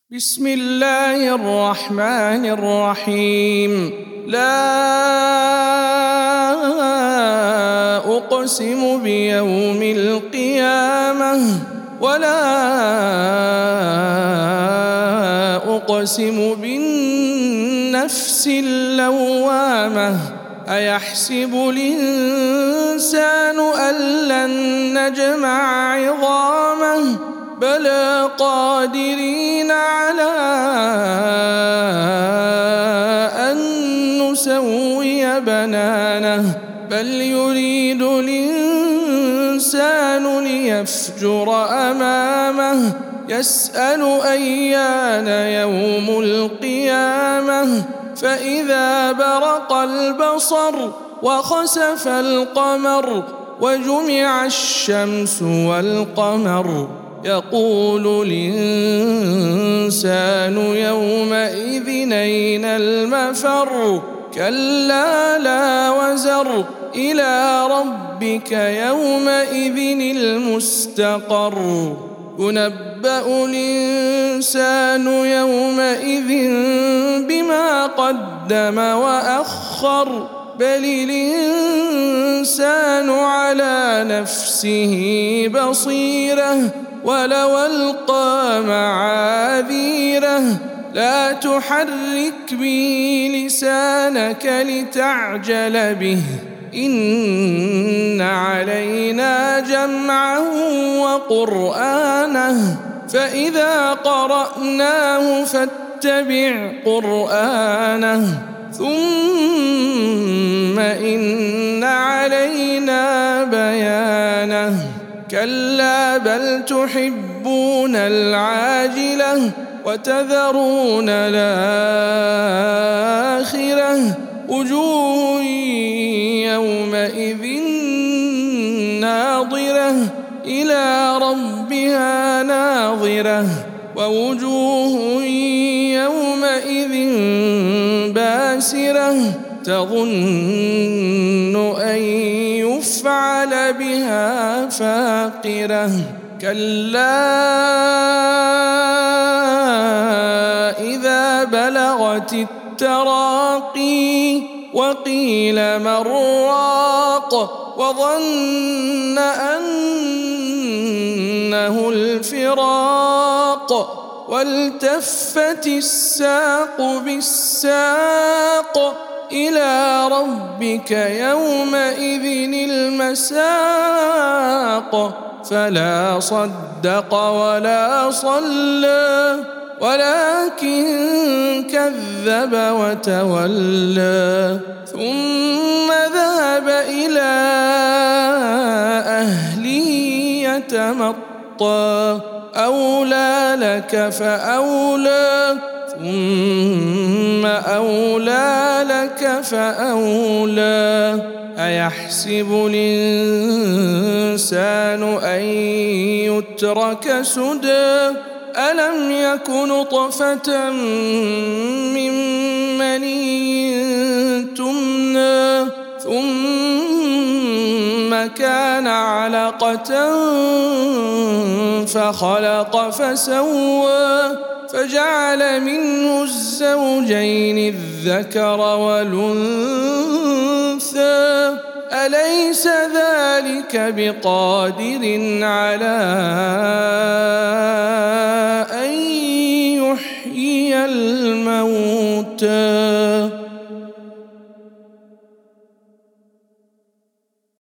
بسم الله الرحمن الرحيم. لا أقسم بيوم القيامة ولا أقسم بالنفس اللوامة. أيحسب الإنسان أن لن نجمع عظامه بلى قادرين على أن نسوي بنانه بل يريد الإنسان ليفجر أمامه يسأل أيان يوم القيامة فإذا برق البصر وخسف القمر وجمع الشمس والقمر يقول الإنسان يومئذ أين المفر كلا لا وزر إلى ربك يومئذ المستقر ينبأ الإنسان يومئذ بما قدم وأخر بل الإنسان على نفسه بصيرة ولو ألقى معاذيره لا تحرك به لسانك لتعجل به إن علينا جمعه وقرآنه فإذا قرأناه فاتبع قرآنه ثم إن علينا بيانه كلا بل تحبون العاجلة وتذرون الآخرة وجوه يومئذ ناظرة إلى ربها ناظرة ووجوه يومئذ باسرة تظن أن يفعل بها فاقرة كلا إذا بلغت التراقي وقيل من راق وظن أنه الفراق والتفت الساق بالساق إلى ربك يومئذ المساق فلا صدق ولا صلى ولكن كذب وتولى ثم ذهب إلى أهله يتمطى أولى لك فأولى ثم أولى لك فأولى أيحسب الإنسان أن يترك سدى ألم يك نطفة من مني تمنى ثم كان علقة فخلق فسوى فجعل منه الزوجين الذكر والأنثى أليس ذلك بقادر على أن يحيي الموتى